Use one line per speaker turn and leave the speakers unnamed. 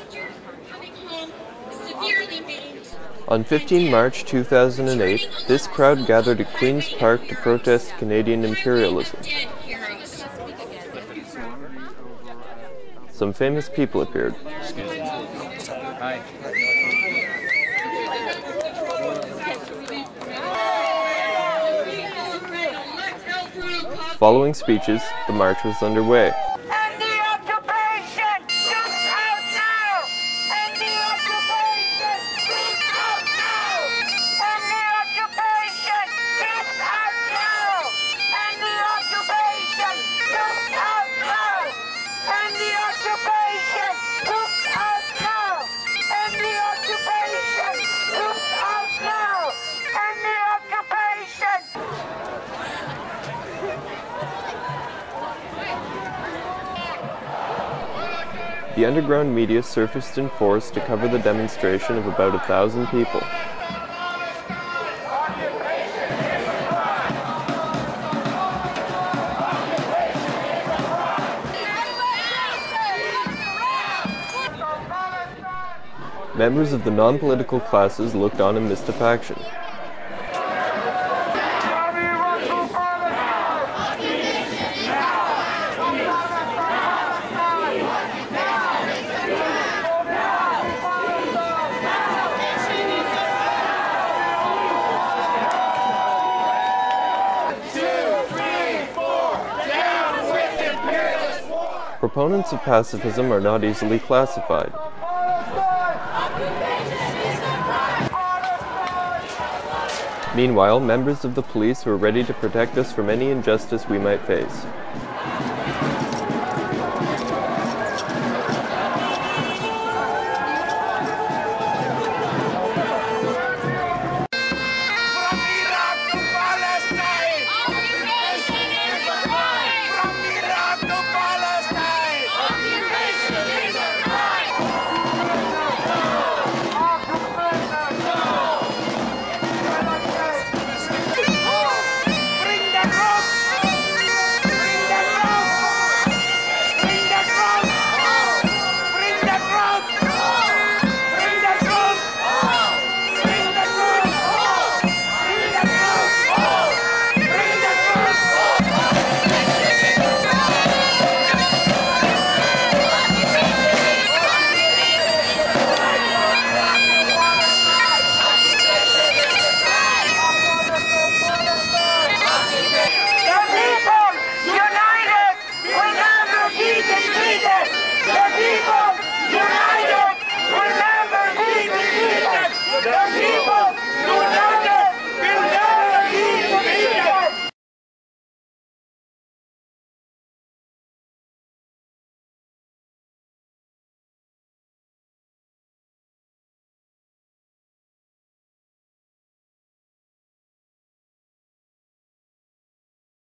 On 15 March 2008, this crowd gathered at Queen's Park to protest Canadian imperialism. Some famous people appeared.
Hi.
Following speeches, the march was underway. The underground media surfaced in force to cover the demonstration of about 1,000 people. Members of the non-political classes looked on in mystification. Proponents of pacifism are not easily classified. Meanwhile, members of the police were ready to protect us from any injustice we might face.